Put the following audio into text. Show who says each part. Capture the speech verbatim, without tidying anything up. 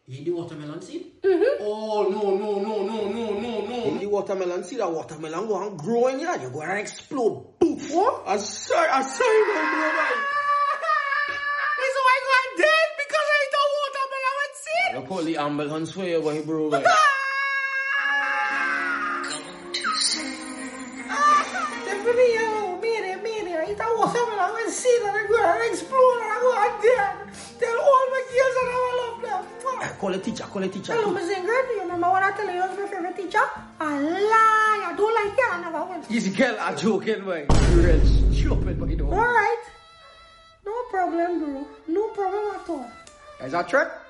Speaker 1: You eat the watermelon seed?
Speaker 2: Mm-hmm.
Speaker 1: Oh, no, no, no, no, no, no, no.
Speaker 3: In the watermelon seed, that watermelon go and grow in here. You go and explode. Poof.
Speaker 1: What?
Speaker 3: I sorry, I sorry, no, bro, man.
Speaker 1: This why I got dead because I ate a watermelon seed.
Speaker 3: You call the ambulance for you, boy, bro, man.
Speaker 1: Definitely, yo, mire, mire, I eat a watermelon seed and I go and explode and I go and dead. Tell all my girls that I love them.
Speaker 3: Call a teacher, call a teacher.
Speaker 2: Hello, Miss Ingrid. You remember what I tell you was my favorite teacher? A lie. I don't like you. I never went.
Speaker 3: Easy girl, I'm joking, boy. You're real stupid, boy, you know.
Speaker 2: All right. No problem, bro. No problem at all.
Speaker 3: Is that trick?